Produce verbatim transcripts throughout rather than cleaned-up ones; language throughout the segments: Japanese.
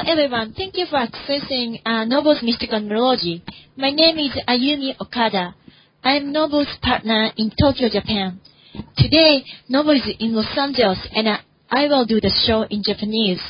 everyone, thank you for accessing uh, Noble's Mystical Neurology. My name is Ayumi Okada. I am Noble's partner in Tokyo, Japan. Today, Noble is in Los Angeles and uh, I will do the show in Japanese.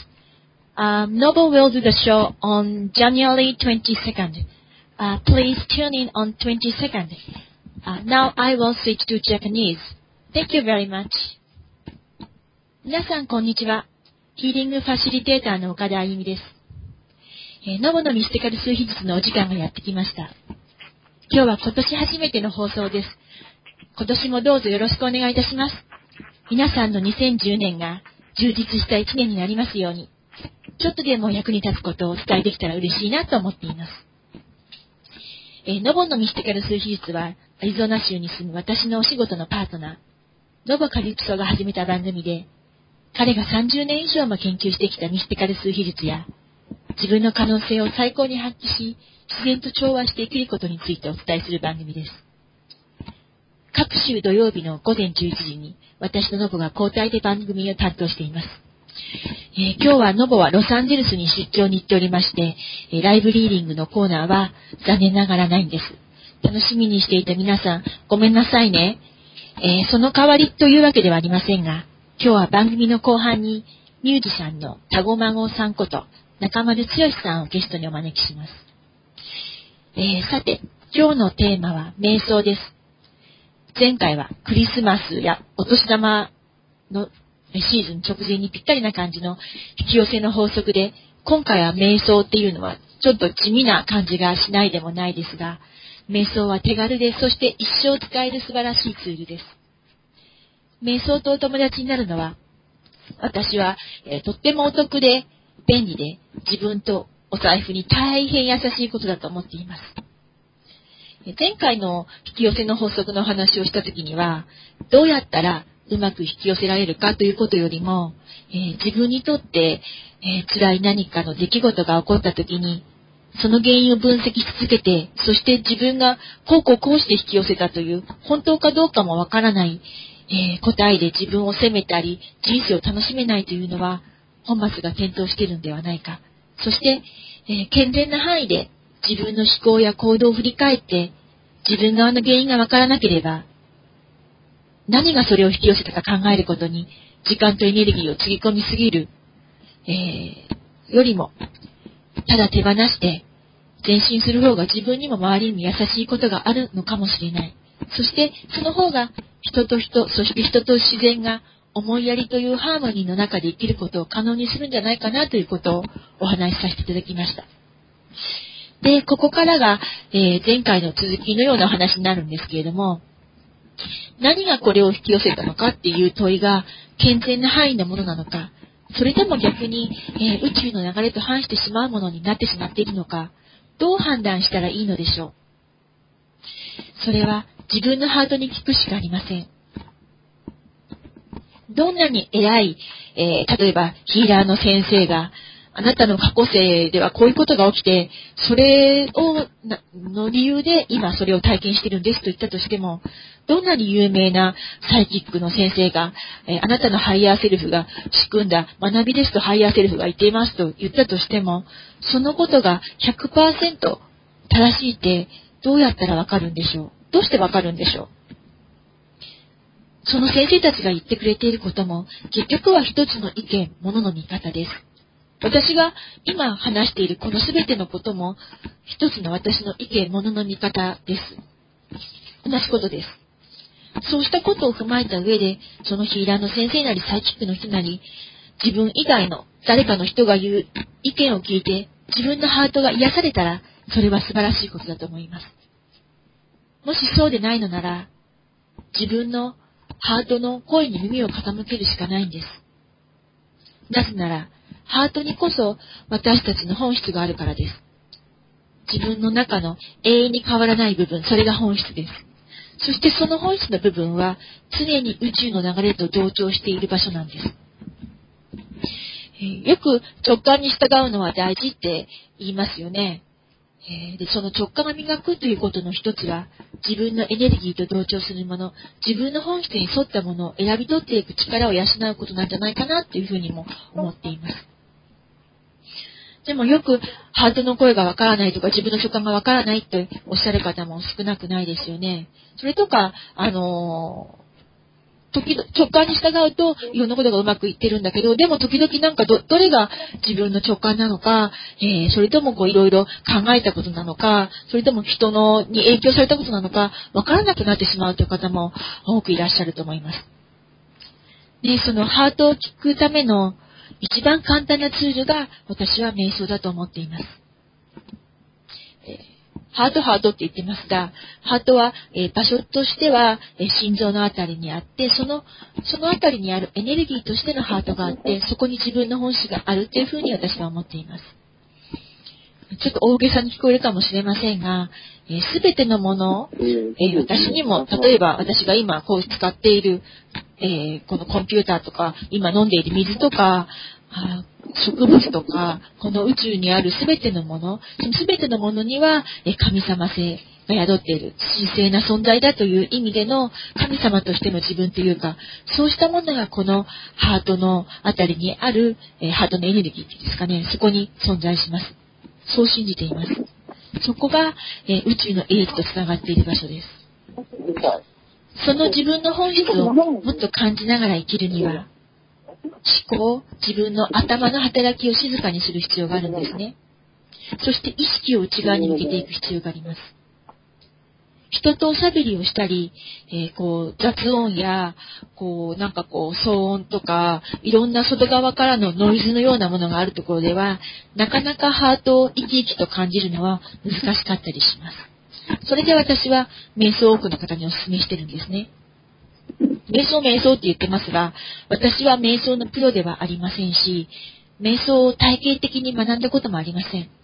Um, Noble will do the show on January twenty-second. Uh, please tune in on twenty-second. Uh, now I will switch to Japanese. Thank you very much. 皆さんこんにちは。ヒーリングファシリテーターの岡田あゆみです。えー、ノボのミスティカル数秘術のお時間がやってきました。今日は今年初めての放送です。今年もどうぞよろしくお願いいたします。皆さんのにせんじゅうねんが充実したいちねんになりますように、ちょっとでも役に立つことをお伝えできたら嬉しいなと思っています。えー、ノボのミスティカル数秘術はアリゾナ州に住む私のお仕事のパートナー、ノボカリプソが始めた番組で、彼がさんじゅうねん以上も研究してきたミスティカル数秘術や、自分の可能性を最高に発揮し、自然と調和して生きることについてお伝えする番組です。各週土曜日の午前じゅういちじに、私のノボが交代で番組を担当しています。えー、今日はノボはロサンゼルスに出張に行っておりまして、えー、ライブリーディングのコーナーは残念ながらないんです。楽しみにしていた皆さん、ごめんなさいね。えー、その代わりというわけではありませんが、今日は番組の後半にミュージシャンのタゴマゴさんこと中丸剛さんをゲストにお招きします。えー、さて、今日のテーマは瞑想です。前回はクリスマスやお年玉のシーズン直前にぴったりな感じの引き寄せの法則で、今回は瞑想っていうのはちょっと地味な感じがしないでもないですが、瞑想は手軽で、そして一生使える素晴らしいツールです。瞑想とお友達になるのは、私は、えー、とってもお得で便利で自分とお財布に大変優しいことだと思っています。えー、前回の引き寄せの法則の話をしたときには、どうやったらうまく引き寄せられるかということよりも、えー、自分にとって、えー、辛い何かの出来事が起こったときに、その原因を分析し続けて、そして自分がこうこうこうして引き寄せたという、本当かどうかもわからない、えー、答えで自分を責めたり人生を楽しめないというのは本末が転倒しているのではないか。そして、えー、健全な範囲で自分の思考や行動を振り返って自分側の原因がわからなければ何がそれを引き寄せたか考えることに時間とエネルギーをつぎ込みすぎる、えー、よりもただ手放して前進する方が自分にも周りにも優しいことがあるのかもしれない。そしてその方が人と人、そして人と自然が思いやりというハーモニーの中で生きることを可能にするんじゃないかなということをお話しさせていただきました。で、ここからが、えー、前回の続きのような話になるんですけれども、何がこれを引き寄せたのかっていう問いが健全な範囲のものなのか、それとも逆に、えー、宇宙の流れと反してしまうものになってしまっているのか、どう判断したらいいのでしょう。それは自分のハートに聞くしかありません。どんなに偉い、えー、例えばヒーラーの先生があなたの過去世ではこういうことが起きて、それをの理由で今それを体験しているんですと言ったとしても、どんなに有名なサイキックの先生が、えー、あなたのハイヤーセルフが仕組んだ学びですとハイヤーセルフが言っていますと言ったとしても、そのことが ひゃくパーセント 正しいってどうやったらわかるんでしょう。どうしてわかるんでしょう。その先生たちが言ってくれていることも結局は一つの意見、ものの見方です。私が今話しているこのすべてのことも一つの私の意見、ものの見方です。同じことです。そうしたことを踏まえた上で、そのヒーラーの先生なりサイキックの人なり、自分以外の誰かの人が言う意見を聞いて自分のハートが癒されたら、それは素晴らしいことだと思います。もしそうでないのなら、自分のハートの声に耳を傾けるしかないんです。なぜなら、ハートにこそ私たちの本質があるからです。自分の中の永遠に変わらない部分、それが本質です。そしてその本質の部分は常に宇宙の流れと同調している場所なんです。えー、よく直感に従うのは大事って言いますよね。えー、でその直感を磨くということの一つは、自分のエネルギーと同調するもの、自分の本質に沿ったものを選び取っていく力を養うことなんじゃないかなというふうにも思っています。 でもよくハートの声がわからないとか自分の直感がわからないとおっしゃる方も少なくないですよね。それとか、あのー時々直感に従うといろんなことがうまくいってるんだけど、でも時々なんか ど, どれが自分の直感なのか、えー、それともこういろいろ考えたことなのか、それとも人のに影響されたことなのかわからなくなってしまうという方も多くいらっしゃると思います。で、そのハートを聞くための一番簡単なツールが私は瞑想だと思っています。えーハートハートって言ってますが、ハートは、えー、場所としては、えー、心臓のあたりにあって、その、そのあたりにあるエネルギーとしてのハートがあって、そこに自分の本質があるっていうふうに私は思っています。ちょっと大げさに聞こえるかもしれませんが、すべ、えー、てのもの、えー、私にも、例えば私が今こう使っている、えー、このコンピューターとか、今飲んでいる水とか、植物とか、この宇宙にあるすべてのもの、そのすべてのものには神様性が宿っている神聖な存在だという意味での神様としての自分というか、そうしたものがこのハートのあたりにあるハートのエネルギーですかね、そこに存在します。そう信じています。そこが宇宙の英気とつながっている場所です。その自分の本質をもっと感じながら生きるには、思考、自分の頭の働きを静かにする必要があるんですね。そして意識を内側に向けていく必要があります。人とおしゃべりをしたり、えー、こう雑音やこうなんかこう騒音とかいろんな外側からのノイズのようなものがあるところでは、なかなかハートを生き生きと感じるのは難しかったりします。それで私は瞑想を多くの方にお勧めしてるんですね。瞑想瞑想って言ってますが、私は瞑想のプロではありませんし、瞑想を体系的に学んだこともありません。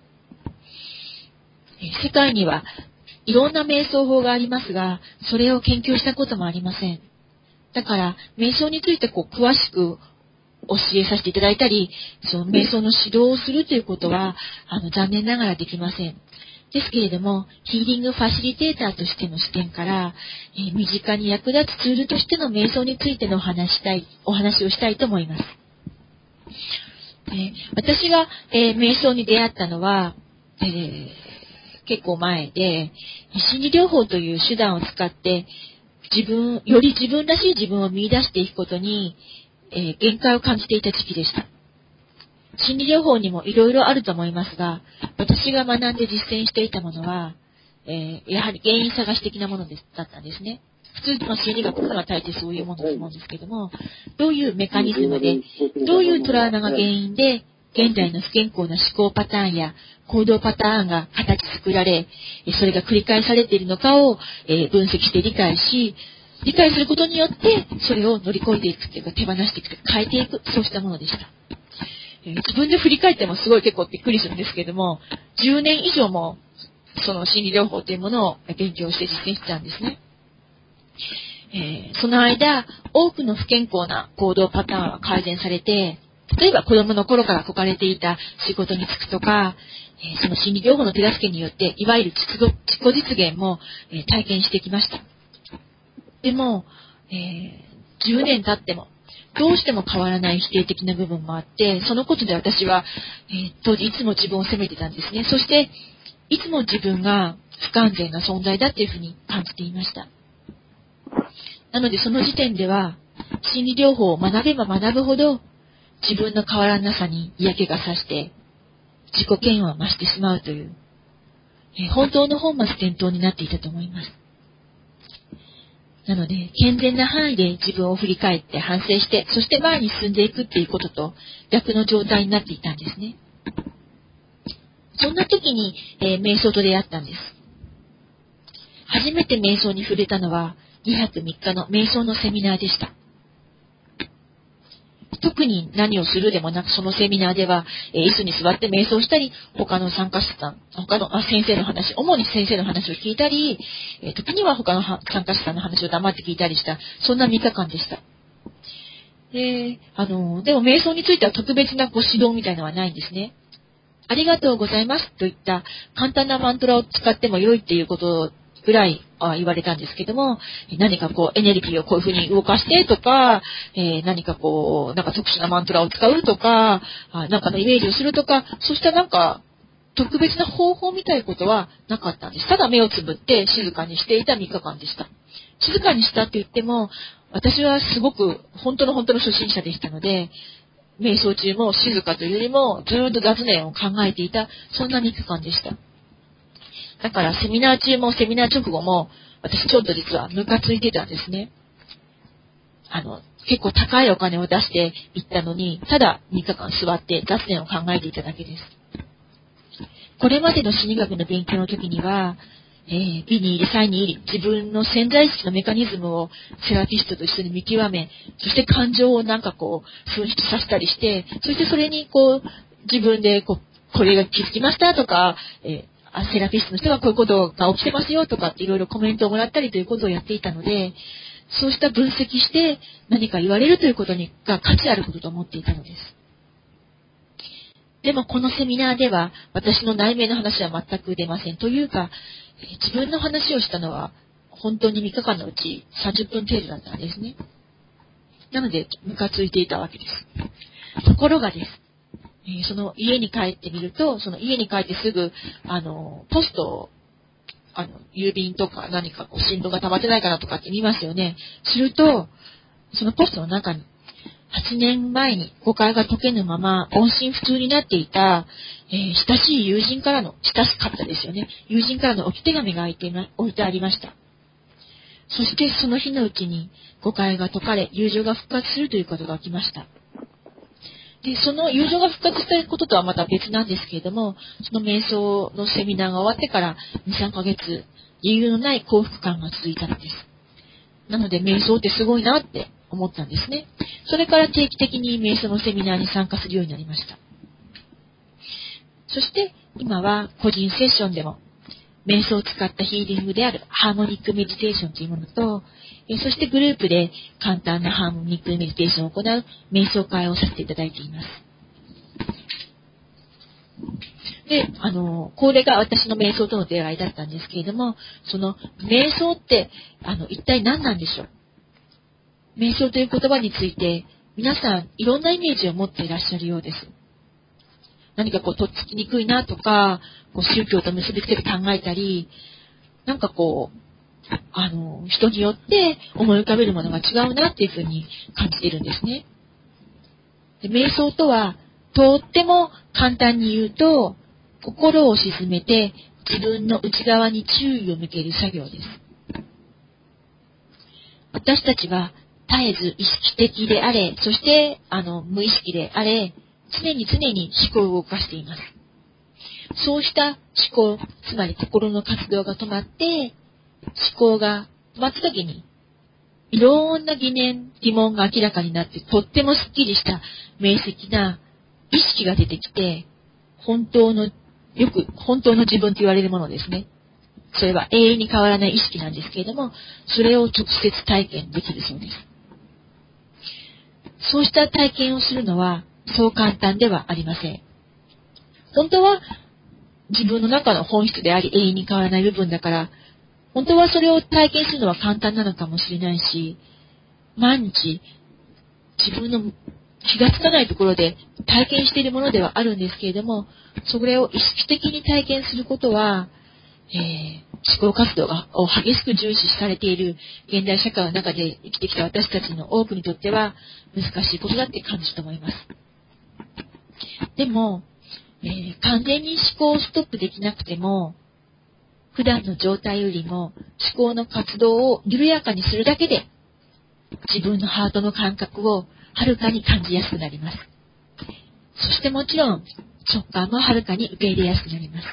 世界にはいろんな瞑想法がありますが、それを研究したこともありません。だから、瞑想についてこう詳しく教えさせていただいたり、その瞑想の指導をするということは、あの残念ながらできません。ですけれども、ヒーリングファシリテーターとしての視点から、えー、身近に役立つツールとしての瞑想についてのお話したい、お話をしたいと思います。えー、私が、えー、瞑想に出会ったのは、えー、結構前で、心理療法という手段を使って、自分、より自分らしい自分を見出していくことに、えー、限界を感じていた時期でした。心理療法にもいろいろあると思いますが、私が学んで実践していたものは、えー、やはり原因探し的なものですだったんですね。普通の心理学というのは大抵そういうものだと思うんですけども、どういうメカニズムで、どういうトラウマが原因で、現在の不健康な思考パターンや行動パターンが形作られ、それが繰り返されているのかを分析して理解し、理解することによって、それを乗り越えていくというか、手放していくというか、変えていく、そうしたものでした。自分で振り返ってもすごい結構びっくりするんですけれども、じゅうねん以上もその心理療法というものを勉強して実践してたんですね。えー、その間、多くの不健康な行動パターンは改善されて、例えば子供の頃から憧れていた仕事に就くとか、えー、その心理療法の手助けによって、いわゆる自己実現も、えー、体験してきました。でも、えー、じゅうねん経っても、どうしても変わらない否定的な部分もあって、そのことで私は、えー、当時いつも自分を責めてたんですね。そして、いつも自分が不完全な存在だっていうふうに感じていました。なのでその時点では、心理療法を学べば学ぶほど、自分の変わらなさに嫌気がさして、自己嫌悪を増してしまうという、えー、本当の本末転倒になっていたと思います。なので、健全な範囲で自分を振り返って反省して、そして前に進んでいくっていうことと逆の状態になっていたんですね。そんな時に、えー、瞑想と出会ったんです。初めて瞑想に触れたのはにはくみっかの瞑想のセミナーでした。特に何をするでもなく、そのセミナーでは、えー、椅子に座って瞑想したり、他の参加者さん、他のあ先生の話、主に先生の話を聞いたり、えー、時には他の参加者さんの話を黙って聞いたりした、そんなみっかかんでした。で、あの、でも瞑想については特別なご指導みたいなのはないんですね。ありがとうございますといった簡単なマントラを使っても良いっていうことぐらい言われたんですけども、何かこうエネルギーをこういう風に動かしてとか、えー、何かこう、なんか特殊なマントラを使うとか、なんかのイメージをするとか、そうしたなんか特別な方法みたいなことはなかったんです。ただ目をつぶって静かにしていたみっかかんでした。静かにしたって言っても、私はすごく本当の本当の初心者でしたので、瞑想中も静かというよりもずっと雑念を考えていた、そんなみっかかんでした。だからセミナー中もセミナー直後も私ちょっと実はムカついてたんですね。あの、結構高いお金を出して行ったのに、ただみっかかん座って雑念を考えていただけです。これまでの心理学の勉強の時には、えー、美に入り、才に入り、自分の潜在意識のメカニズムをセラピストと一緒に見極め、そして感情をなんかこう、噴出させたりして、そしてそれにこう、自分でこう、これが気づきましたとか、えー、セラピストの人がこういうことが起きてますよとかっていろいろコメントをもらったりということをやっていたので、そうした分析して何か言われるということにが価値あることと思っていたのです。でもこのセミナーでは私の内面の話は全く出ません。というか、自分の話をしたのは本当にみっかかんのうちさんじゅっぷん程度だったんですね。なのでムカついていたわけです。ところがです、えー、その家に帰ってみると、その家に帰ってすぐあのポストをあの郵便とか何かこう新聞が溜まってないかなとかって見ますよね。するとそのポストの中にはちねんまえに誤解が解けぬまま音信不通になっていた、えー、親しい友人からの、親しかったですよね。友人からの置き手紙が置いて、置いてありました。そしてその日のうちに誤解が解かれ、友情が復活するということが起きました。で、その友情が復活したこととはまた別なんですけれども、その瞑想のセミナーが終わってからに、さんかげつ、理由のない幸福感が続いたのです。なので瞑想ってすごいなって思ったんですね。それから定期的に瞑想のセミナーに参加するようになりました。そして今は個人セッションでも瞑想を使ったヒーリングであるハーモニックメディテーションというものと、そしてグループで簡単なハーモニックメディテーションを行う瞑想会をさせていただいています。で、あの、これが私の瞑想との出会いだったんですけれども、その瞑想ってあの一体何なんでしょう。瞑想という言葉について皆さんいろんなイメージを持っていらっしゃるようです。何かこうとっつきにくいなとか、こう宗教と結びつけて考えたり、なんかこうあの人によって思い浮かべるものが違うなっていうふうに感じているんですね。で、瞑想とはとっても簡単に言うと、心を静めて自分の内側に注意を向ける作業です。私たちは絶えず意識的であれ、そしてあの無意識であれ、常に常に思考を動かしています。そうした思考、つまり心の活動が止まって、思考が止まった時に、いろんな疑念、疑問が明らかになって、とってもスッキリした明晰な意識が出てきて、本当の、よく本当の自分と言われるものですね。それは永遠に変わらない意識なんですけれども、それを直接体験できるそうです。そうした体験をするのはそう簡単ではありません。本当は自分の中の本質であり永遠に変わらない部分だから、本当はそれを体験するのは簡単なのかもしれないし、毎日自分の気がつかないところで体験しているものではあるんですけれども、それを意識的に体験することは、えー、思考活動がを激しく重視されている現代社会の中で生きてきた私たちの多くにとっては難しいことだって感じると思います。でも、えー、完全に思考をストップできなくても、普段の状態よりも思考の活動を緩やかにするだけで自分のハートの感覚をはるかに感じやすくなります。そしてもちろん直感もはるかに受け入れやすくなります。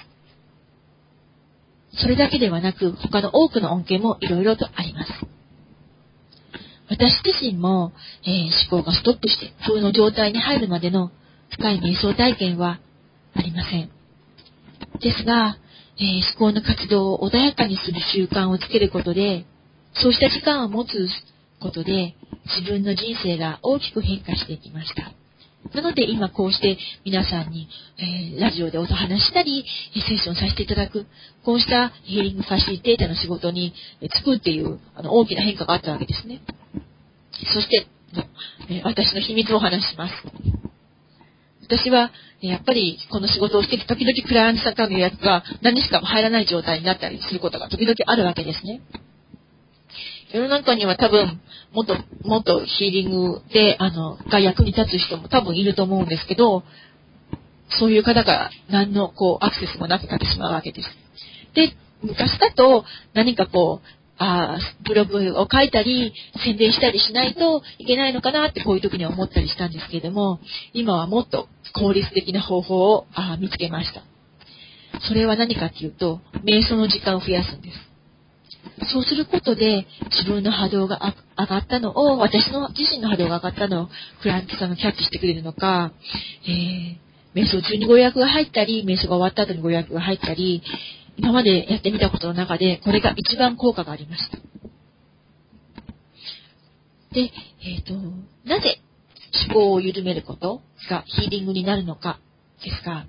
それだけではなく他の多くの恩恵もいろいろとあります。私自身も、えー、思考がストップしてその状態に入るまでの深い瞑想体験はありません。ですが、えー、思考の活動を穏やかにする習慣をつけることで、そうした時間を持つことで自分の人生が大きく変化していきました。 なので今こうして皆さんに、えー、ラジオでお話したり、セッションさせていただく、こうしたヒーリングファシリテーターの仕事に就くっていうあの大きな変化があったわけですね。そして、えー、私の秘密をお話しします。私は、やっぱりこの仕事をしていて、時々クライアントさんからの予約が何日間も入らない状態になったりすることが時々あるわけですね。世の中には多分、もっと、もっとヒーリングで、あの、が役に立つ人も多分いると思うんですけど、そういう方が何のこうアクセスもなくなってしまうわけです。で、昔だと何かこう、あブログを書いたり宣伝したりしないといけないのかなってこういう時には思ったりしたんですけれども、今はもっと効率的な方法をあ見つけました。それは何かっていうと、瞑想の時間を増やすんです。そうすることで自分の波動が上がったのを、私の自身の波動が上がったのをクライアントさんがキャッチしてくれるのか、えー、瞑想中にご予約が入ったり、瞑想が終わった後にご予約が入ったり、今までやってみたことの中でこれが一番効果がありました。で、えっと、なぜ思考を緩めることがヒーリングになるのかですが、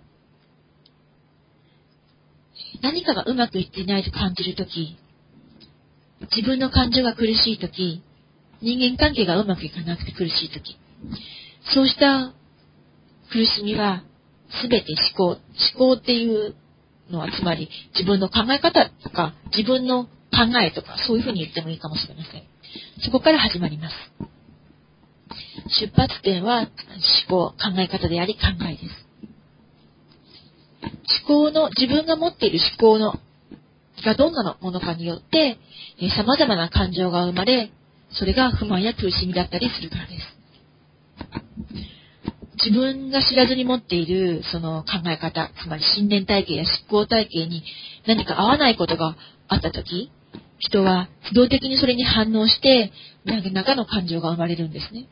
何かがうまくいっていないと感じるとき、自分の感情が苦しいとき、人間関係がうまくいかなくて苦しいとき、そうした苦しみはすべて思考、思考っていうのはつまり自分の考え方とか自分の考えとかそういうふうに言ってもいいかもしれません。そこから始まります。出発点は思考、考え方であり考えです。思考の、自分が持っている思考のがどんなものかによって、えー、様々な感情が生まれ、それが不満や苦しみだったりするからです。自分が知らずに持っているその考え方、つまり信念体系や思考体系に何か合わないことがあったとき、人は自動的にそれに反応して、何らかの感情が生まれるんですね。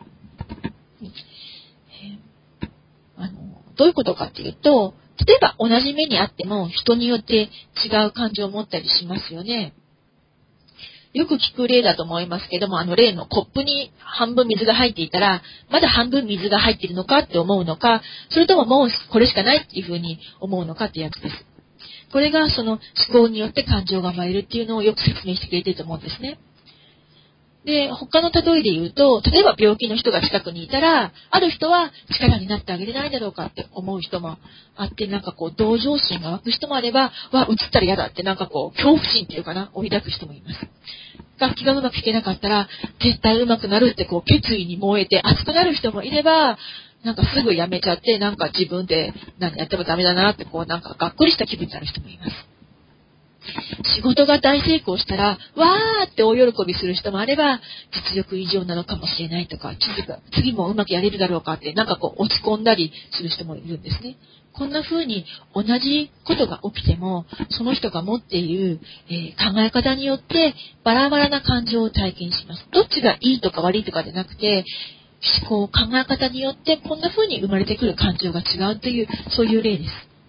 えー、あのどういうことかっていうと、例えば同じ目にあっても人によって違う感情を持ったりしますよね。よく聞く例だと思いますけども、あの例のコップに半分水が入っていたら、まだ半分水が入っているのかって思うのか、それとももうこれしかないっていうふうに思うのかっていうやつです。これがその思考によって感情が生まれるっていうのをよく説明してくれていると思うんですね。で、他の例えで言うと、例えば病気の人が近くにいたら、ある人は力になってあげれないだろうかって思う人もあって、なんかこう同情心が湧く人もあれば、わ、映ったら嫌だってなんかこう恐怖心っていうかな、追い抱く人もいます。楽器がうまく弾けなかったら、絶対うまくなるってこう決意に燃えて熱くなる人もいれば、なんかすぐやめちゃって、なんか自分で何やってもダメだなってこうなんかがっくりした気分になる人もいます。仕事が大成功したら、わーって大喜びする人もあれば、実力以上なのかもしれないとか、次もうまくやれるだろうかって、なんかこう落ち込んだりする人もいるんですね。こんな風に同じことが起きても、その人が持っている、えー、考え方によってバラバラな感情を体験します。どっちがいいとか悪いとかじゃなくて、思考、考え方によってこんな風に生まれてくる感情が違うという、そういう例です。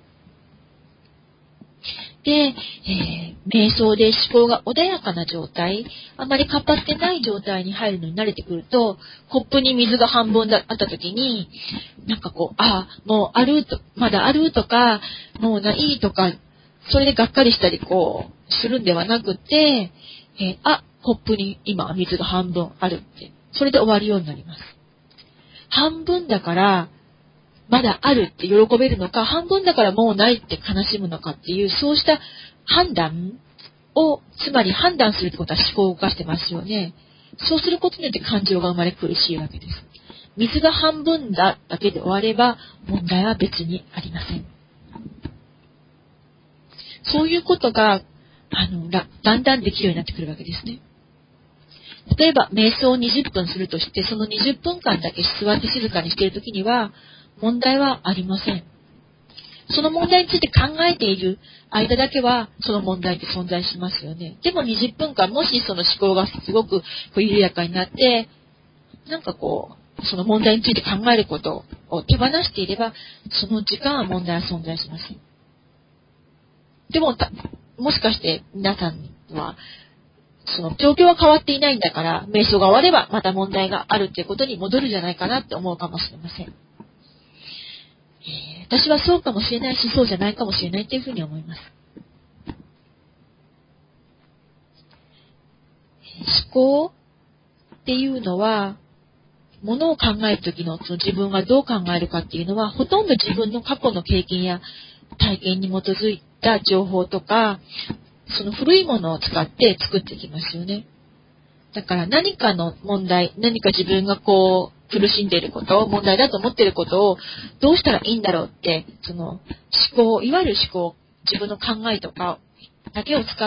で、えー、瞑想で思考が穏やかな状態、あまり活発でない状態に入るのに慣れてくると、コップに水が半分だあった時に、なんかこう、ああ、もうあると、まだあるとか、もうないとか、それでがっかりしたりこう、するんではなくて、えー、あ、コップに今水が半分あるって、それで終わるようになります。半分だから、まだあるって喜べるのか、半分だからもうないって悲しむのかっていう、そうした判断を、つまり判断するってことは思考を動かしてますよね。そうすることによって感情が生まれ苦しいわけです。水が半分だだけで終われば問題は別にありません。そういうことがあのだんだんできるようになってくるわけですね。例えば瞑想をにじゅっぷんするとして、そのにじゅっぷんかんだけ座って静かにしているときには問題はありません。その問題について考えている間だけはその問題って存在しますよね。でもにじゅっぷんかん、もしその思考がすごくこう緩やかになって、なんかこうその問題について考えることを手放していれば、その時間は問題は存在しません。でももしかして皆さんはその状況は変わっていないんだから、瞑想が終わればまた問題があるっていうことに戻るんじゃないかなって思うかもしれません。 えー、私はそうかもしれないし、そうじゃないかもしれないというふうに思います。思考っていうのは、ものを考えるときのその自分がどう考えるかっていうのは、ほとんど自分の過去の経験や体験に基づいた情報とか、その古いものを使って作っていきますよね。だから何かの問題、何か自分がこう苦しんでいること、問題だと思っていることをどうしたらいいんだろうって、その思考、いわゆる思考、自分の考えとかだけを使って、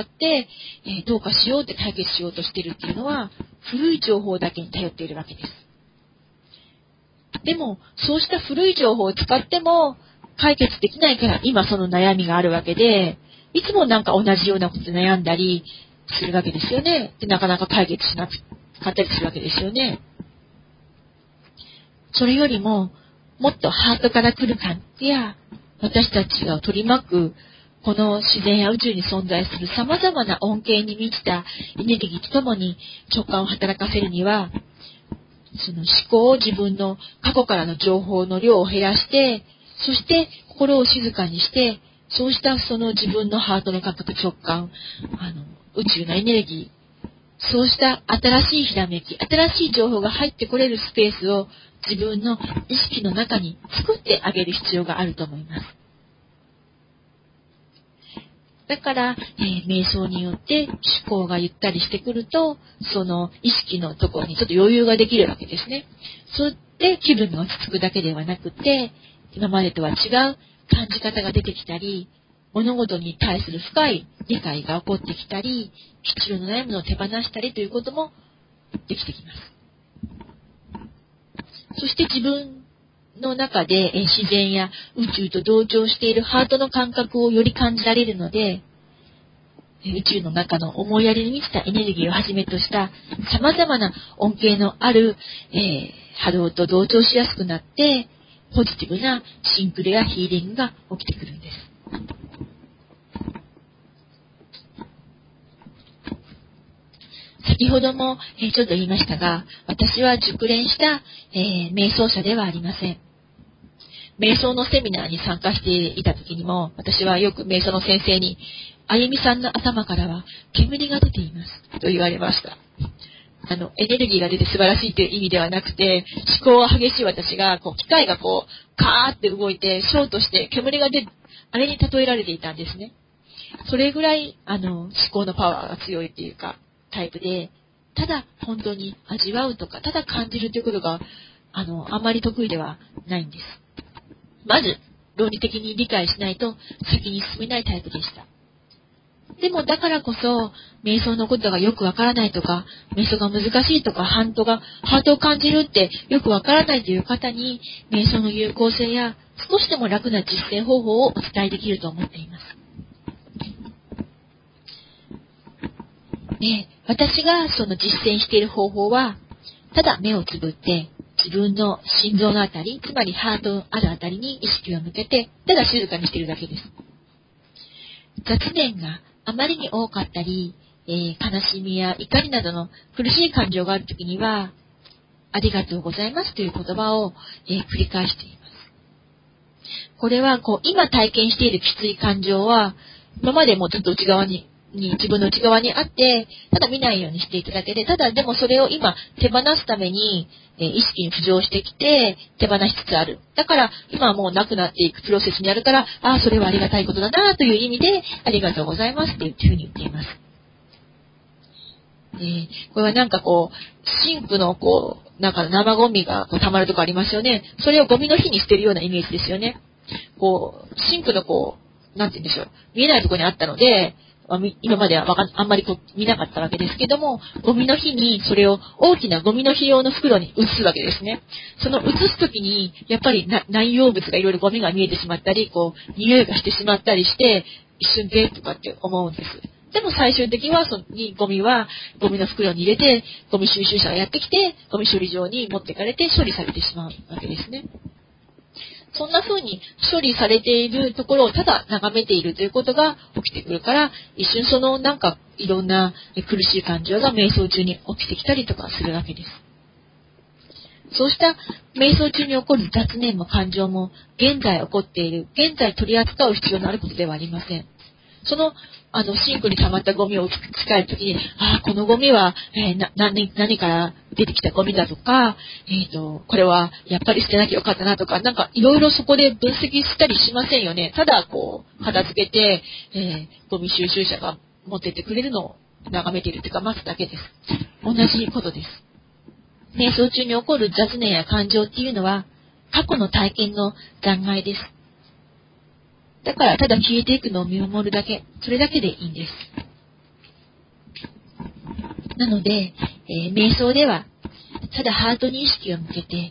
えー、どうかしようって解決しようとしているっていうのは、古い情報だけに頼っているわけです。でも、そうした古い情報を使っても解決できないから今その悩みがあるわけで、いつもなんか同じようなことで悩んだりするわけですよね。で、なかなか解決しなかったりするわけですよね。それよりも、もっとハートから来る感じや、私たちが取り巻くこの自然や宇宙に存在する様々な恩恵に満ちたエネルギーとともに直感を働かせるには、その思考を自分の過去からの情報の量を減らして、そして心を静かにして、そうしたその自分のハートの感覚、直感、あの宇宙のエネルギー、そうした新しいひらめき、新しい情報が入ってこれるスペースを自分の意識の中に作ってあげる必要があると思います。だから、えー、瞑想によって思考がゆったりしてくると、その意識のところにちょっと余裕ができるわけですね。そして気分が落ち着くだけではなくて、今までとは違う感じ方が出てきたり、物事に対する深い理解が起こってきたり、必要のないものを手放したりということもできてきます。そして自分の中で自然や宇宙と同調しているハートの感覚をより感じられるので、宇宙の中の思いやりに満ちたエネルギーをはじめとした様々な恩恵のある、えー、波動と同調しやすくなって、ポジティブなシンクロやヒーリングが起きてくるんです。先ほども、えー、ちょっと言いましたが、私は熟練した、えー、瞑想者ではありません。瞑想のセミナーに参加していた時にも、私はよく瞑想の先生に、あゆみさんの頭からは煙が出ていますと言われました。あの、エネルギーが出て素晴らしいという意味ではなくて、思考が激しい私が、こう、機械がこう、カーって動いて、ショートして煙が出る、あれに例えられていたんですね。それぐらい、あの、思考のパワーが強いっていうか、タイプで、ただ本当に味わうとか、ただ感じるということが、あの、あまり得意ではないんです。まず、論理的に理解しないと先に進めないタイプでした。でもだからこそ、瞑想のことがよくわからないとか、瞑想が難しいとか、ハートが、ハートを感じるってよくわからないという方に、瞑想の有効性や少しでも楽な実践方法をお伝えできると思っています。で、私がその実践している方法は、ただ目をつぶって、自分の心臓のあたり、つまりハートのあるあたりに意識を向けて、ただ静かにしているだけです。雑念があまりに多かったり、えー、悲しみや怒りなどの苦しい感情があるときには、ありがとうございますという言葉を、えー、繰り返しています。これはこう今体験しているきつい感情は、今までもちょっと内側に、に自分の内側にあって、ただ見ないようにしていただけで、ただでもそれを今手放すために、えー、意識に浮上してきて手放しつつある。だから今はもうなくなっていくプロセスにあるから、ああ、それはありがたいことだなという意味で、ありがとうございますっていうふうに言っています。えー、これはなんかこう、シンクのこう、なんか生ゴミがこう溜まるとこありますよね。それをゴミの日に捨てるようなイメージですよね。こう、シンクのこう、なんて言うんでしょう。見えないところにあったので、今まではわかあんまりこう見なかったわけですけども、ゴミの日にそれを大きなゴミの日用の袋に移すわけですね。その移すときに、やっぱり内容物がいろいろゴミが見えてしまったり、こう、匂いがしてしまったりして、一瞬でとかって思うんです。でも最終的にはそのゴミはゴミの袋に入れて、ゴミ収集車がやってきて、ゴミ処理場に持っていかれて処理されてしまうわけですね。そんな風に処理されているところをただ眺めているということが起きてくるから、一瞬そのなんかいろんな苦しい感情が瞑想中に起きてきたりとかするわけです。 そうした瞑想中に起こる雑念も感情も現在起こっている、現在取り扱う必要のあることではありません。その、あの、シンクに溜まったゴミを使えるときに、ああ、このゴミは、えー、な、何、何から出てきたゴミだとか、えっと、これはやっぱり捨てなきゃよかったなとか、なんかいろいろそこで分析したりしませんよね。ただ、こう、片付けて、えー、ゴミ収集車が持ってってくれるのを眺めているというか、待つだけです。同じことです。瞑想中に起こる雑念や感情っていうのは、過去の体験の残骸です。だから、ただ消えていくのを見守るだけ、それだけでいいんです。なので、えー、瞑想では、ただハートに意識を向けて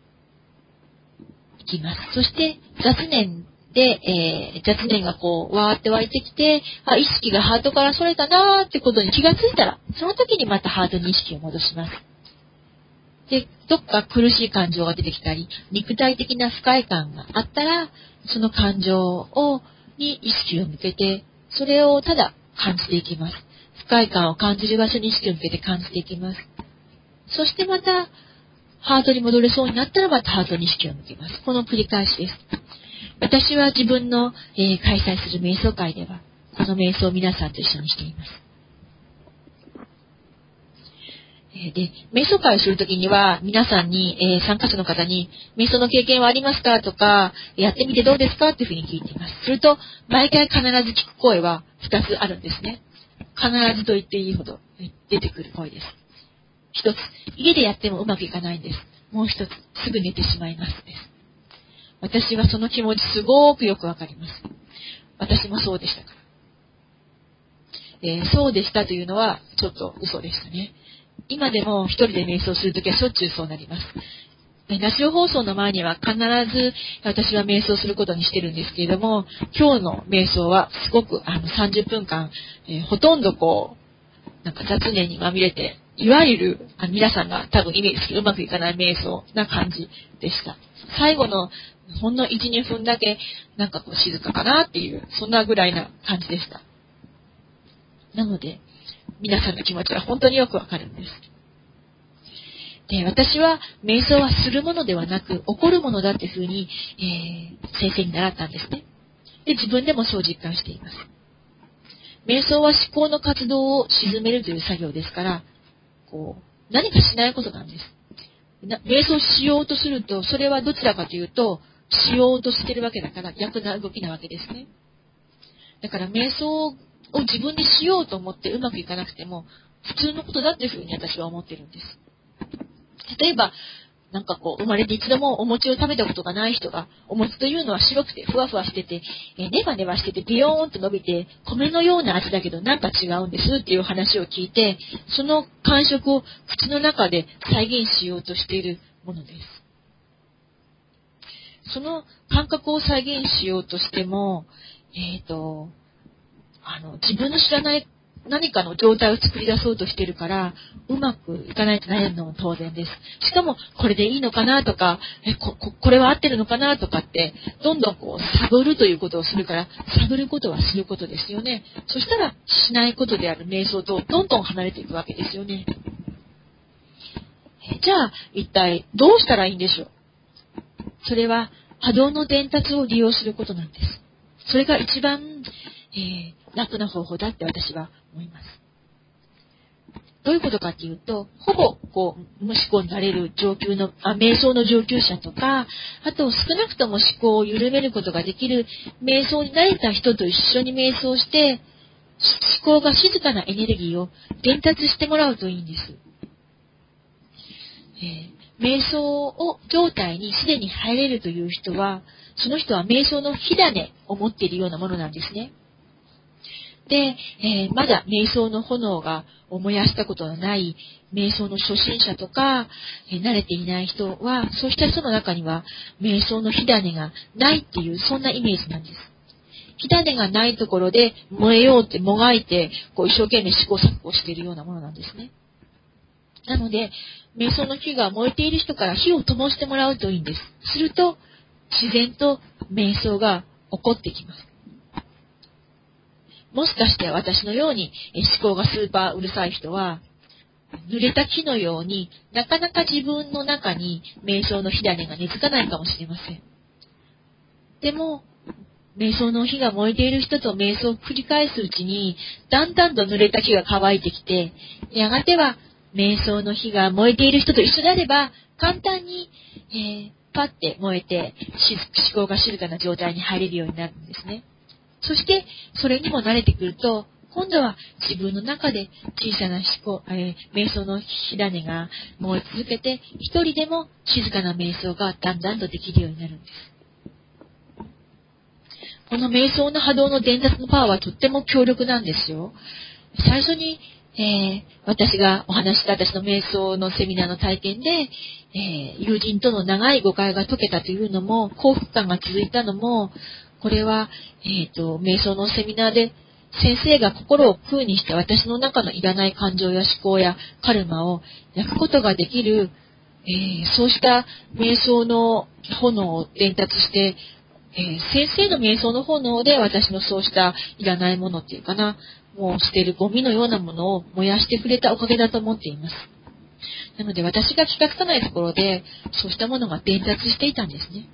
いきます。そして、雑念で、えー、雑念がこう、わーって湧いてきて、あ、意識がハートからそれたなーってことに気がついたら、その時にまたハートに意識を戻します。で、どっか苦しい感情が出てきたり、肉体的な不快感があったら、その感情を、に意識を向けて、それをただ感じていきます。不快感を感じる場所に意識を向けて感じていきます。そしてまた、ハートに戻れそうになったらまたハートに意識を向けます。この繰り返しです。私は自分の、えー、開催する瞑想会では、この瞑想を皆さんと一緒にしています。で、瞑想会をするときには、皆さんに、えー、参加者の方に、瞑想の経験はありますかとか、やってみてどうですかっていうふうに聞いています。すると、毎回必ず聞く声はふたつあるんですね。必ずと言っていいほど出てくる声です。一つ、家でやってもうまくいかないんです。もう一つ、すぐ寝てしまいますです。私はその気持ちすごくよくわかります。私もそうでしたから。えー、そうでしたというのは、ちょっと嘘でしたね。今でも一人で瞑想するときはしょっちゅうそうなります。ラジオ放送の前には必ず私は瞑想することにしてるんですけれども、今日の瞑想はすごくあのさんじゅっぷんかん、えー、ほとんどこう、なんか雑念にまみれて、いわゆるあの皆さんが多分イメージするうまくいかない瞑想な感じでした。最後のほんのいち、にふんだけなんかこう静かかなっていう、そんなぐらいな感じでした。なので、皆さんの気持ちは本当によくわかるんです。で、私は瞑想はするものではなく起こるものだっていうふうに、えー、先生に習ったんですね。で、自分でもそう実感しています。瞑想は思考の活動を鎮めるという作業ですから、こう何かしないことなんです。な瞑想しようとすると、それはどちらかというと、しようとしてるわけだから逆な動きなわけですね。だから瞑想を自分でしようと思ってうまくいかなくても、普通のことだっていうふうに私は思ってるんです。例えば、なんかこう、生まれて一度もお餅を食べたことがない人が、お餅というのは白くて、ふわふわしてて、えー、ネバネバしてて、ビヨーンと伸びて、米のような味だけど、なんか違うんですっていう話を聞いて、その感触を口の中で再現しようとしているものです。その感覚を再現しようとしても、えっと、あの、自分の知らない何かの状態を作り出そうとしているから、うまくいかないと悩むのも当然です。しかも、これでいいのかなとか、えこ、こ、これは合ってるのかなとかって、どんどんこう、探るということをするから、探ることはすることですよね。そしたら、しないことである瞑想とどんどん離れていくわけですよね。えじゃあ、一体どうしたらいいんでしょう。それは、波動の伝達を利用することなんです。それが一番、えー、楽な方法だって私は思います。どういうことかっていうと、ほぼこう無思考になれる上級のあ瞑想の上級者とか、あと少なくとも思考を緩めることができる瞑想に慣れた人と一緒に瞑想して、思考が静かなエネルギーを伝達してもらうといいんです。えー、瞑想を状態にすでに入れるという人は、その人は瞑想の火種を持っているようなものなんですね。で、えー、まだ瞑想の炎が燃やしたことのない瞑想の初心者とか、えー、慣れていない人は、そうした人の中には瞑想の火種がないっていう、そんなイメージなんです。火種がないところで燃えようってもがいて、こう一生懸命試行錯誤しているようなものなんですね。なので、瞑想の火が燃えている人から火を灯してもらうといいんです。すると、自然と瞑想が起こってきます。もしかして私のように思考がスーパーうるさい人は、 濡れた木のようになかなか自分の中に瞑想の火種が根付かないかもしれません。でも、瞑想の火が燃えている人と瞑想を繰り返すうちに、だんだんと濡れた木が乾いてきて、やがては瞑想の火が燃えている人と一緒であれば、簡単に、えー、パッて燃えて、思考が静かな状態に入れるようになるんですね。そして、それにも慣れてくると、今度は自分の中で小さな思考、えー、瞑想の火種が燃え続けて、一人でも静かな瞑想がだんだんとできるようになるんです。この瞑想の波動の伝達のパワーはとっても強力なんですよ。最初に、えー、私がお話した私の瞑想のセミナーの体験で、えー、友人との長い誤解が解けたというのも、幸福感が続いたのも、これは、えーと、瞑想のセミナーで先生が心を空にして私の中のいらない感情や思考やカルマを焼くことができる、えー、そうした瞑想の炎を伝達して、えー、先生の瞑想の炎で私のそうしたいらないものっていうかな、もう捨てるゴミのようなものを燃やしてくれたおかげだと思っています。なので私が気がつかないところでそうしたものが伝達していたんですね。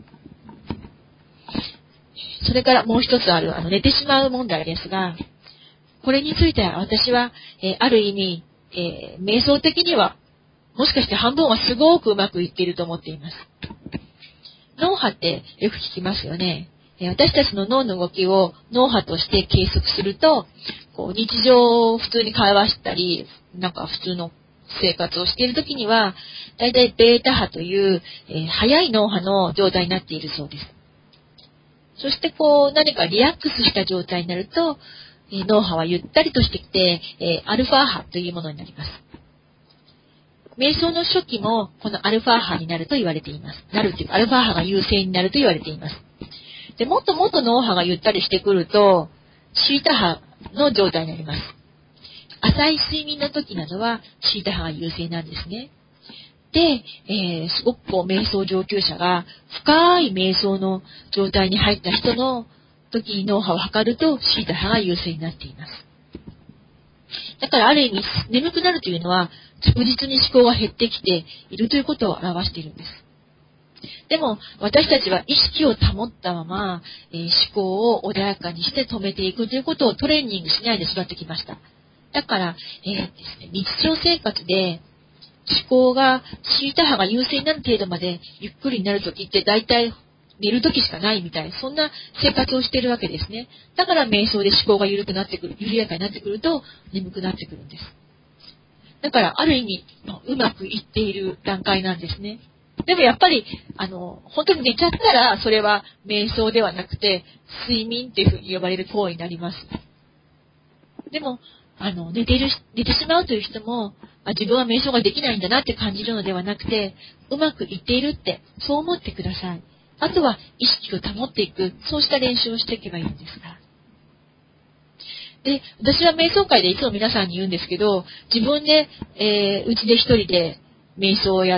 それからもう一つあるあの寝てしまう問題ですが、これについては私は、えー、ある意味、えー、瞑想的にはもしかして半分はすごくうまくいっていると思っています。脳波ってよく聞きますよね。私たちの脳の動きを脳波として計測すると、こう日常普通に会話したり、なんか普通の生活をしているときには、だいたいベータ波という、えー、速い脳波の状態になっているそうです。そしてこう何かリラックスした状態になると、えー、脳波はゆったりとしてきて、えー、アルファ波というものになります。瞑想の初期もこのアルファ波になると言われています。なるというか、アルファ波が優勢になると言われています。で、もっともっと脳波がゆったりしてくると、シータ波の状態になります。浅い睡眠の時などはシータ波が優勢なんですね。で、えー、すごくこう瞑想上級者が深い瞑想の状態に入った人の時に脳波を測るとシータ波が優勢になっています。だからある意味眠くなるというのは着実に思考が減ってきているということを表しているんです。でも私たちは意識を保ったまま、えー、思考を穏やかにして止めていくということをトレーニングしないで育ってきました。だから、えーですね、日常生活で思考がシータ波が優勢になる程度までゆっくりになるときって大体寝るときしかないみたい、そんな生活をしているわけですね。だから瞑想で思考が緩くなってくる、緩やかになってくると眠くなってくるんです。だからある意味うまくいっている段階なんですね。でもやっぱりあの本当に寝ちゃったらそれは瞑想ではなくて睡眠っていうふうに呼ばれる行為になります。でもあの寝ている寝てしまうという人もあ自分は瞑想ができないんだなって感じるのではなくて、うまくいっているってそう思ってください。あとは意識を保っていく、そうした練習をしていけばいいんですから。で、私は瞑想会でいつも皆さんに言うんですけど、自分で、えー、うちで一人で瞑想をやって、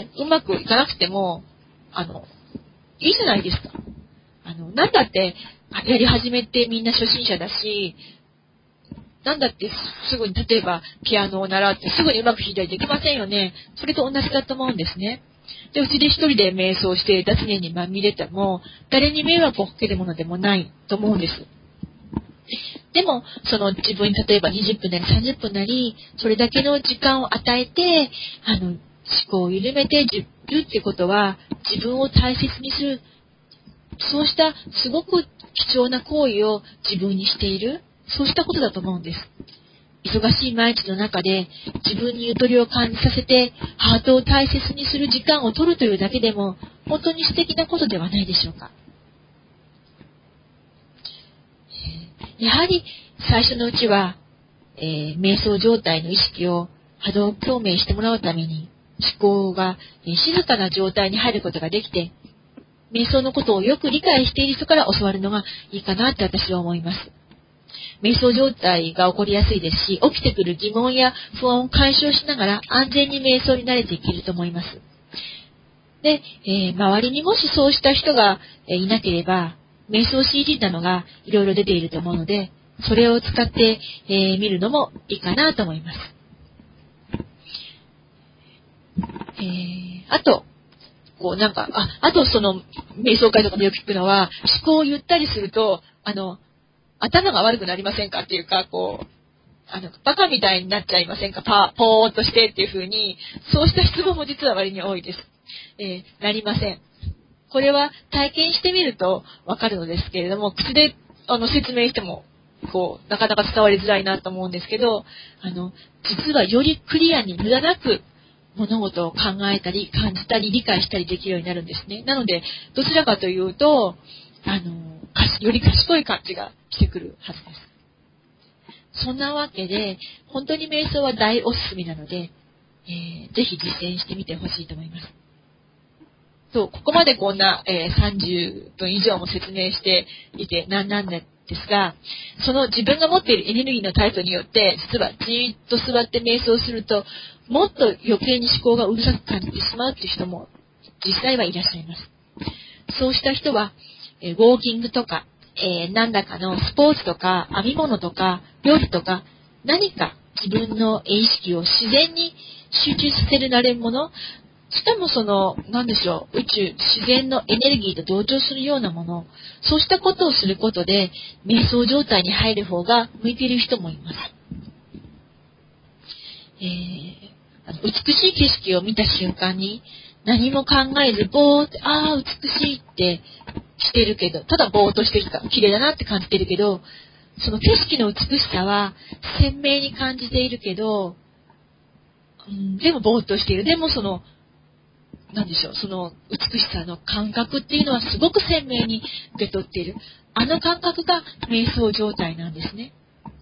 うまくいかなくても、あの、いいじゃないですか。あの、なんだって、やり始めてみんな初心者だし、なんだってすぐに例えばピアノを習ってすぐにうまく弾いたりできませんよね。それと同じだと思うんですね。で、うちで一人で瞑想して雑念にまみれても、誰に迷惑をかけるものでもないと思うんです。でも、その自分に例えばにじゅっぷんなりさんじゅっぷんなり、それだけの時間を与えて、あの、思考を緩めてるってことは、自分を大切にする、そうしたすごく貴重な行為を自分にしている、そうしたことだと思うんです。忙しい毎日の中で自分にゆとりを感じさせてハートを大切にする時間を取るというだけでも本当に素敵なことではないでしょうか。やはり最初のうちは、えー、瞑想状態の意識を波動共鳴してもらうために思考が、えー、静かな状態に入ることができて、瞑想のことをよく理解している人から教わるのがいいかなって私は思います。瞑想状態が起こりやすいですし、起きてくる疑問や不安を解消しながら安全に瞑想に慣れていけると思います。で、えー、周りにもしそうした人が、えー、いなければ、瞑想 シーディー なのがいろいろ出ていると思うので、それを使ってみ、えー、るのもいいかなと思います。 えー、あと、こうなんか、あ、あとその、瞑想会とかでよく聞くのは、思考をゆったりすると、あの、頭が悪くなりませんかっていうか、こう、あの、バカみたいになっちゃいませんか、パー、ぽーっとしてっていう風に、そうした質問も実は割に多いです。えー、なりません。これは体験してみるとわかるのですけれども、口であの説明しても、こう、なかなか伝わりづらいなと思うんですけど、あの、実はよりクリアに無駄なく物事を考えたり、感じたり、理解したりできるようになるんですね。なので、どちらかというと、あの、より賢い感じがしてくるはずです。そんなわけで、本当に瞑想は大おすすめなので、えー、ぜひ実践してみてほしいと思います。そう、ここまでこんな、えー、さんじゅっぷん以上も説明していてなんなんですが、その自分が持っているエネルギーのタイプによって、実はじーっと座って瞑想すると、もっと余計に思考がうるさく感じてしまうという人も実際はいらっしゃいます。そうした人は、えー、ウォーキングとか、えー、何らかのスポーツとか編み物とか料理とか何か自分の意識を自然に集中させられるもの、しかもその、なんでしょう、宇宙、自然のエネルギーと同調するようなもの、そうしたことをすることで、瞑想状態に入る方が向いている人もいます。えー、あの美しい景色を見た瞬間に、何も考えず、ぼーって、ああ、美しいってしてるけど、ただぼーっとしてるか、綺麗だなって感じてるけど、その景色の美しさは鮮明に感じているけど、うん、でもぼーっとしている。でもその、なんでしょう、その美しさの感覚っていうのはすごく鮮明に受け取っている。あの感覚が瞑想状態なんですね。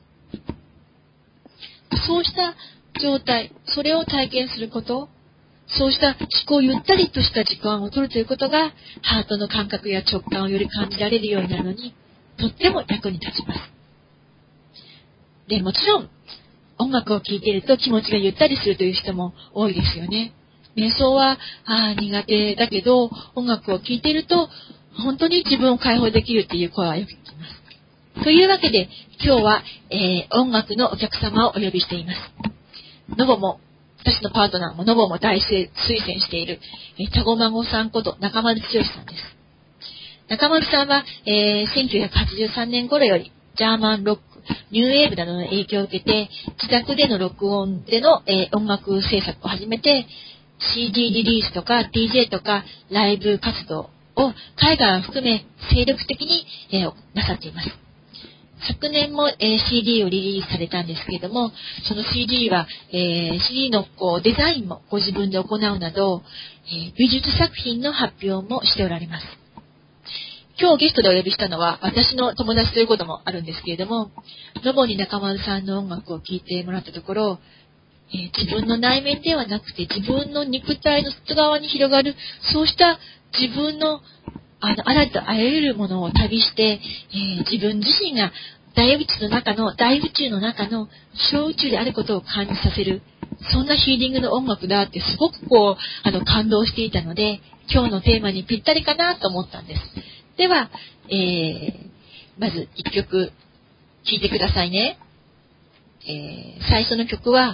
そうした状態、それを体験すること、そうした思考をゆったりとした時間を取るということが、ハートの感覚や直感をより感じられるようになるのに、とっても役に立ちます。で、もちろん、音楽を聴いていると気持ちがゆったりするという人も多いですよね。瞑想はあ苦手だけど、音楽を聴いていると、本当に自分を解放できるっていう声はよく聞きます。というわけで、今日は、えー、音楽のお客様をお呼びしています。ノボも、私のパートナーもノボも大推薦している、えー、タゴマゴさんこと中丸剛さんです。中丸さんは、えー、せんきゅうひゃくはちじゅうさんねん頃よりジャーマンロック、ニューウェーブなどの影響を受けて、自宅での録音での、えー、音楽制作を始めて、シーディー リリースとか ディージェー とかライブ活動を海外を含め精力的に、えー、なさっています。昨年も、えー、シーディー をリリースされたんですけれども、その シーディー は、えー、シーディー のこうデザインもご自分で行うなど、えー、美術作品の発表もしておられます。今日ゲストでお呼びしたのは私の友達ということもあるんですけれども、ノボに中丸さんの音楽を聴いてもらったところ、えー、自分の内面ではなくて自分の肉体の外側に広がる、そうした自分のあのあらゆるあらゆるものを旅して、えー、自分自身が大宇宙の中の大宇宙の中の小宇宙であることを感じさせる、そんなヒーリングの音楽だってすごくこうあの感動していたので、今日のテーマにぴったりかなと思ったんです。では、えー、まずいっきょく聴いてくださいね。えー、最初の曲は、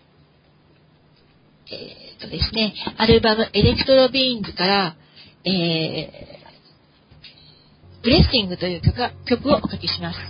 えーとですね、アルバムエレクトロビーンズから、えー、ブレッシングという曲が曲をお書きします。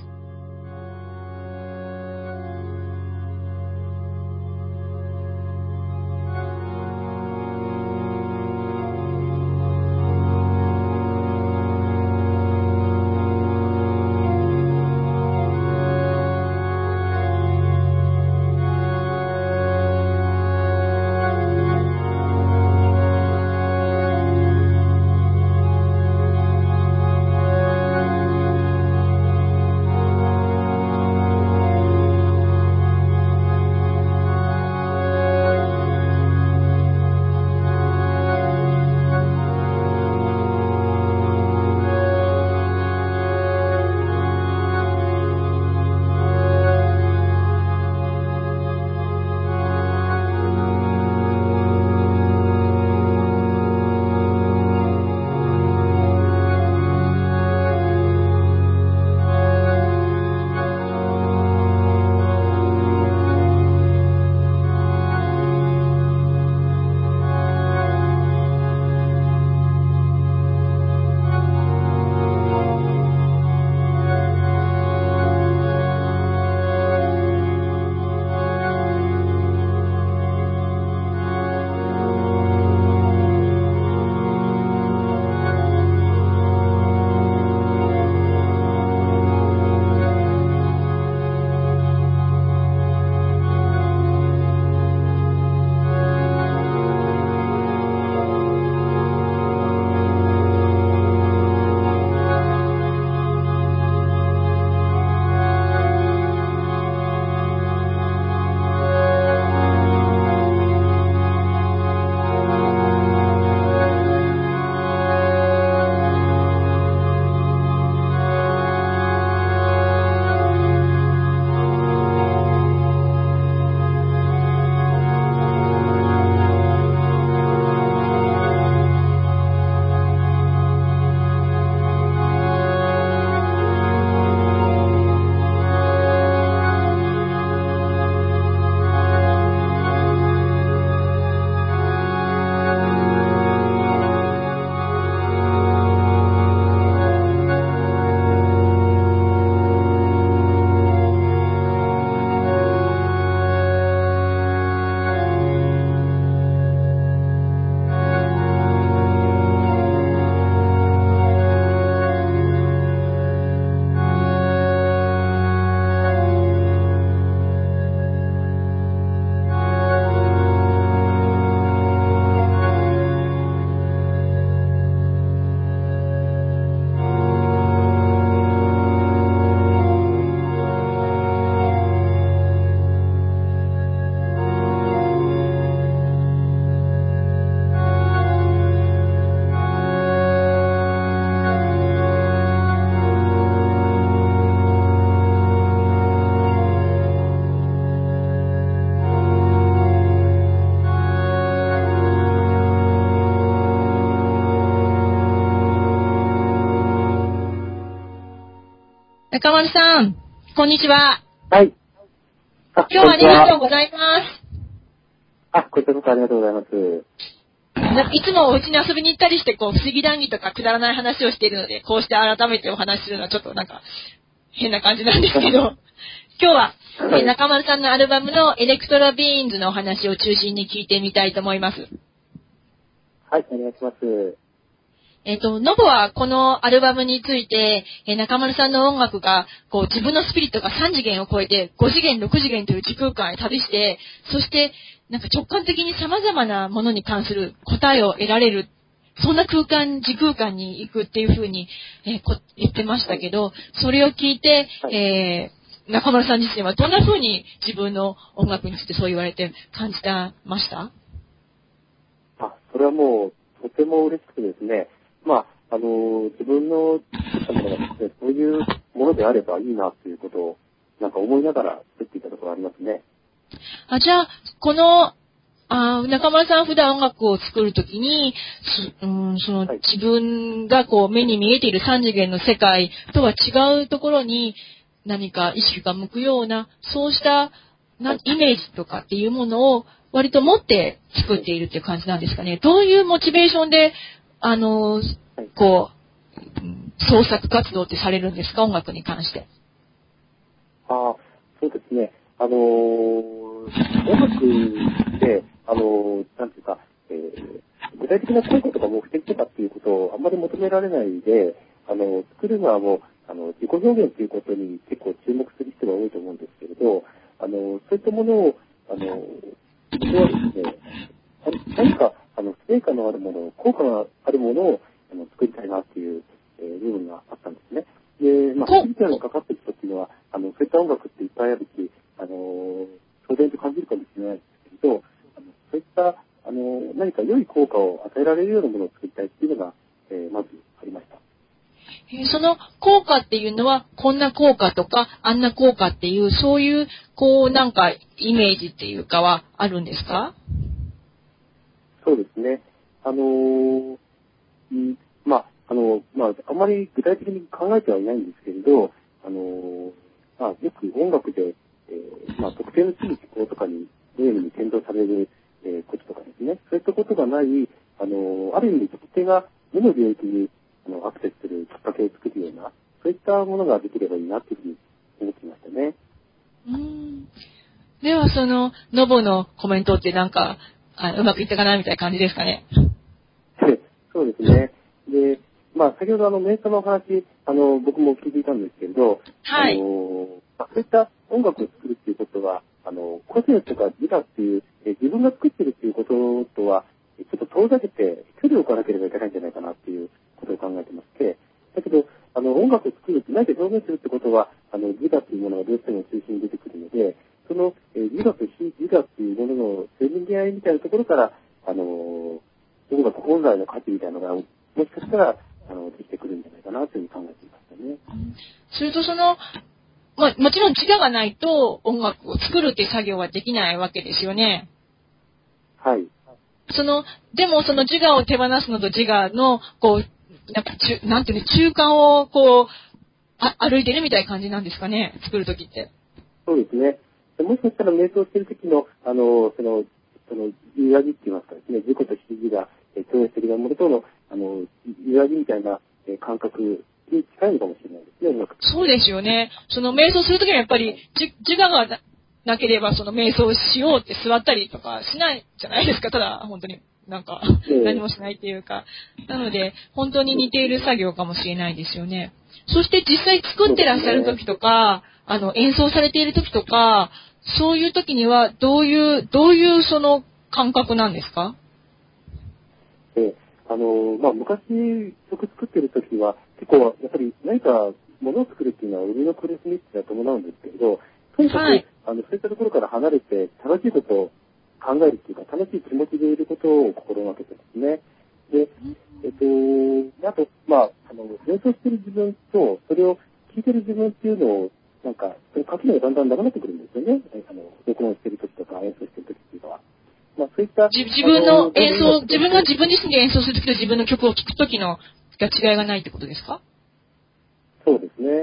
中丸さん、こんにちは。 はい。 今日はありがとうございます。 あ、こちらこそありがとうございます。 いつもお家に遊びに行ったりして、こう、不思議談義とかくだらない話をしているので、こうして改めてお話しするのはちょっとなんか、変な感じなんですけど、今日は、はい、中丸さんのアルバムのエレクトロビーンズのお話を中心に聞いてみたいと思います。 はい、お願いします。 えっと、ノボはこのアルバムについて、えー、中丸さんの音楽が、こう、自分のスピリットがさん次元を超えて、ご次元、ろく次元という時空間へ旅して、そして、なんか直感的に様々なものに関する答えを得られる、そんな空間、時空間に行くっていうふうに、えー、こ言ってましたけど、それを聞いて、はい、えー、中丸さん自身はどんなふうに自分の音楽についてそう言われて感じてました？ あ、それはもう、とても嬉しくてですね、まあ、あの、自分の作ったものがですね、そういうものであればいいなということを、なんか思いながら作っていたところがありますね。 あ、じゃあ、この、あ、中村さん普段音楽を作るときに、うん、その、はい、自分がこう目に見えている三次元の世界とは違うところに何か意識が向くような、そうしたなイメージとかっていうものを割と持って作っているっていう感じなんですかね。どういうモチベーションで、あの、こう、創作活動ってされるんですか、音楽に関して。 ああ、そうですね。あのー、音楽で、あのー、なんていうか、えー、具体的な効果とか目的とかっていうことをあんまり求められないで、あの、作るのはもう、あの、自己表現ということに結構注目する人が多いと思うんですけれど、あの、そういったものを、あの、僕はですね、何か、あの、成果のあるもの、効果のあるものをあの作りたいなっていう、えー、部分があったんですね。で、まあ、スピリチュアルにかかっている人っていうのは、あの、そういった音楽っていっぱいあるし、あの、当然と感じるかもしれないですけど、あのそういった、あの、何か良い効果を与えられるようなものを作りたいっていうのが、えー、まずありました。 その効果っていうのは、こんな効果とか、あんな効果っていう、そういう、こう、なんか、イメージっていうかはあるんですか？ そうですね。あのー、うん、まあ、あの、まあ、あんまり具体的に考えてはいないんですけれど、あのー、まあ、よく音楽で、えー、まあ、特定の地域思考とかに、ゲームに転導される、えー、こととかですね、そういったことがない、あのー、ある意味、特定が無の領域にあのアクセスするきっかけを作るような、そういったものができればいいなというふうに思っていましたね。 うーん。では、その、ノボのコメントってなんか、あうまくいったかなみたいな感じですかね。 そうですね。で、まあ、先ほどあの、メーカーのお話、あの、僕も聞いていたんですけれど、 はい。 あの、そういった音楽を作るっていうことは、あの、個性とか自我っていう、え自分が作ってるっていうこととは、ちょっと遠ざけて距離を置かなければいけないんじゃないかなっていうことを考えてまして、だけど、あの、音楽を作るって何か表現するってことは、あの、自我っていうものがどうしても中心に出てくるので、その、え自我と非自我っていうもののせめぎ合いみたいなところから、あの、音楽本来の価値みたいなのが、もしかしたら、あの、できてくるんじゃないかなというふうに考えていましたね。 それとその、まあ、もちろん自我がないと音楽を作るっていう作業はできないわけですよね。 はい。 その、でもその自我を手放すのと自我の、こう、なんか中、なんていうの、中間をこう、あ歩いてるみたいな感じなんですかね、作るときって。 そうですね。もしかしたら瞑想してる時の、あの、その、その、揺らぎって言いますかですね、自己と非自我、超越的なものとの、あの、揺らぎみたいな感覚に近いのかもしれないですね、音楽。 そうですよね。その瞑想するときはやっぱり、自自我がなければその瞑想しようって座ったりとかしないじゃないですか。ただ、本当になんか、何もしないっていうか。なので、本当に似ている作業かもしれないですよね。そして実際作ってらっしゃるときとか、あの、演奏されているときとか、そういうときには、どういう、どういうその感覚なんですか？ えあの、まあ、昔曲作ってる時は、結構、やっぱり何かものを作るっていうのは、生みの苦しみっていうのは伴うんですけれど、とにかく、はい、あの、そういったところから離れて、楽しいことを考えるっていうか、楽しい気持ちでいることを心がけてますね。で、えっと、あと、まあ、あの、演奏してる自分と、それを聴いてる自分っていうのを、なんか、その垣根がだんだんなくなってくるんですよね。あの、録音してる時とか演奏してる時っていうのは。まあ、そういった自分の演奏、自分が自分自身で演奏するときと自分の曲を聴くときのが違いがないってことですか？ そうですね。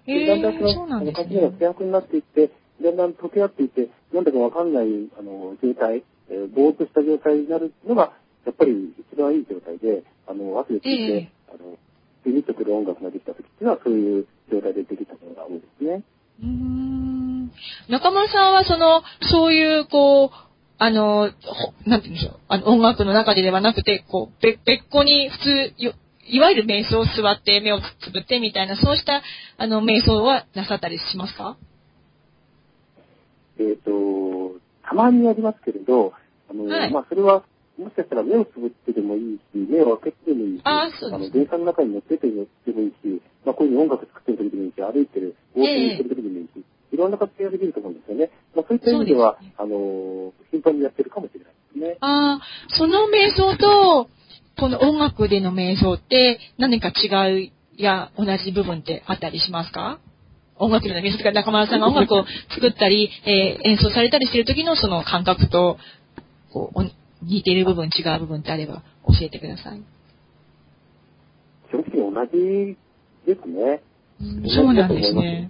でだんだんその、あの、垣根が希薄になっていって、だんだん溶け合っていって、なんだかわかんない、あの、状態、えー、ぼーっとした状態になるのが、やっぱり一番いい状態で、あの、後で聞いて、えー、あの、ビビッとくる音楽ができた時っていうのは、そういう状態でできたものが多いですね。 うーん。中村さんは、その、そういう、こう、あの、なんて言うんでしょう、あの、音楽の中でではなくて、こう、別個に普通、いわゆる瞑想を座って目をつぶってみたいな、そうした、あの、瞑想はなさったりしますか？ えっと、たまにやりますけれど、あの、はい、まあ、それは、もしかしたら目をつぶってでもいいし、目を開けてでもいいし、あ, そうですね、あの電車の中に乗っててでもいいし、まあ、こういう音楽作ってる時でもいいし、歩いてる、ウォーキングしてる時でもいいし、えー、いろんな活用ができると思うんですよね。まあ、そういった意味では、で、ね、あの、頻繁にやってるかもしれないですね。 ああ、その瞑想と、この音楽での瞑想って何か違いや同じ部分ってあったりしますか？音楽での瞑想とか中村さんが音楽を作ったり、えー、演奏されたりしてる時のその感覚と、こう、似ている部分、違う部分ってあれば教えてください。 基本的に同じですね。 うん、そうなんですね。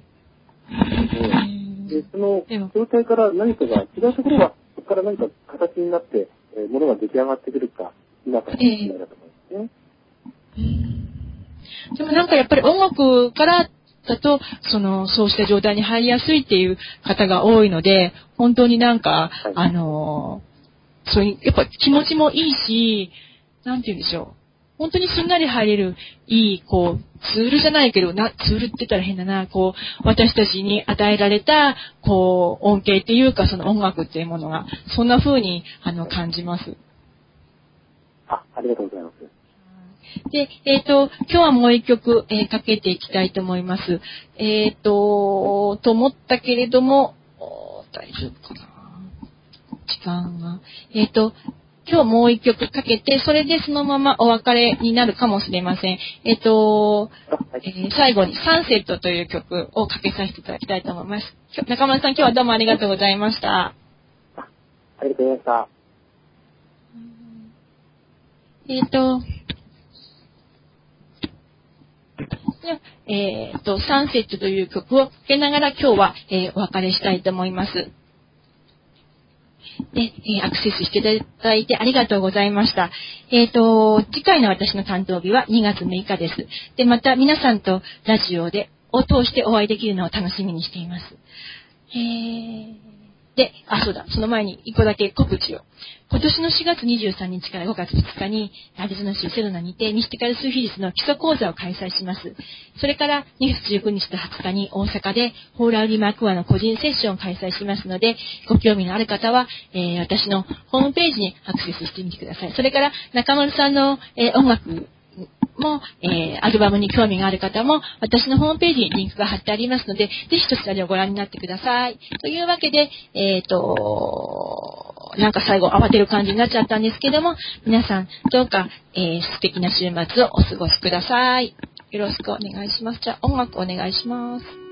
で、その状態から何かが違うところが、そこから何か形になって、えー、ものが出来上がってくるか、否かの違いだと思いますね。 えー、でもなんかやっぱり音楽からだと、その、そうした状態に入りやすいっていう方が多いので、本当になんか、はい、あの、そういう、やっぱ気持ちもいいし、なんて言うんでしょう。本当にすんなり入れる、いい、こう、ツールじゃないけど、な、ツールって言ったら変だな、こう、私たちに与えられた、こう、恩恵っていうか、その音楽っていうものが、そんな風に、あの、感じます。 あ、ありがとうございます。 で、えっと、今日はもう一曲、えー、かけていきたいと思います。えっと、と思ったけれども、大丈夫かな。時間が。えっと、今日もう一曲かけて、それでそのままお別れになるかもしれません。えっと、えー、最後にサンセットという曲をかけさせていただきたいと思います。中村さん、今日はどうもありがとうございました。 ありがとうございました。 えっと、えっと、サンセットという曲をかけながら今日は、えー、お別れしたいと思います。で、えー、アクセスしていただいてありがとうございました。えっと、次回の私の担当日はにがつむいかです。で、また皆さんとラジオで、を通してお会いできるのを楽しみにしています。えー、で、あ、そうだ、その前に一個だけ告知を。今年のしがつにじゅうさんにちからごがつふつかに、アリゾナ州セドナにて、ミスティカルスフィリスの基礎講座を開催します。それから、にがつじゅうくにちとはつかに大阪で、ホーラウリマークアの個人セッションを開催しますので、ご興味のある方は、えー、私のホームページにアクセスしてみてください。それから、中丸さんの、えー、音楽、も、えー、アルバムに興味がある方も、私のホームページにリンクが貼ってありますので、ぜひそちらでご覧になってください。というわけで、えっと、なんか最後慌てる感じになっちゃったんですけども、皆さんどうか、えー、素敵な週末をお過ごしください。よろしくお願いします。じゃあ音楽お願いします。